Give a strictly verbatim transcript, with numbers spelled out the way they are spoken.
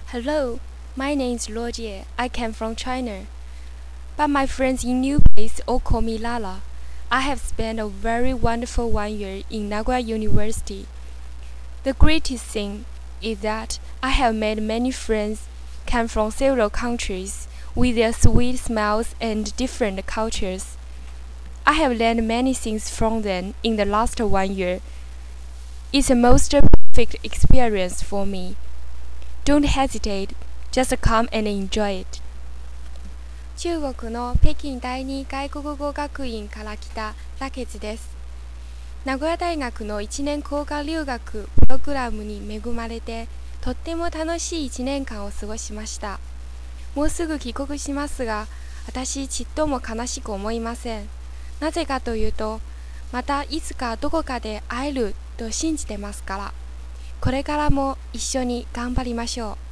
Hello, my name is Luojie. I came from China. But my friends in New Place all call me Lala. I have spent a very wonderful one year in Nagoya University. The greatest thing is that I have made many friends come from several countries with their sweet smiles and different cultures. I have learned many things from them in the last one year. It's a most perfect experience for me. Don't hesitate, just come and enjoy it. 中国の北京第二外国語学院から来たラケツです。名古屋大学のいちねん交換留学プログラムに恵まれて、とっても楽しいいちねんかんを過ごしました。もうすぐ帰国しますが、私ちっとも悲しく思いません。なぜかというと、またいつかどこかで会えると信じてますから。これからも一緒に頑張りましょう。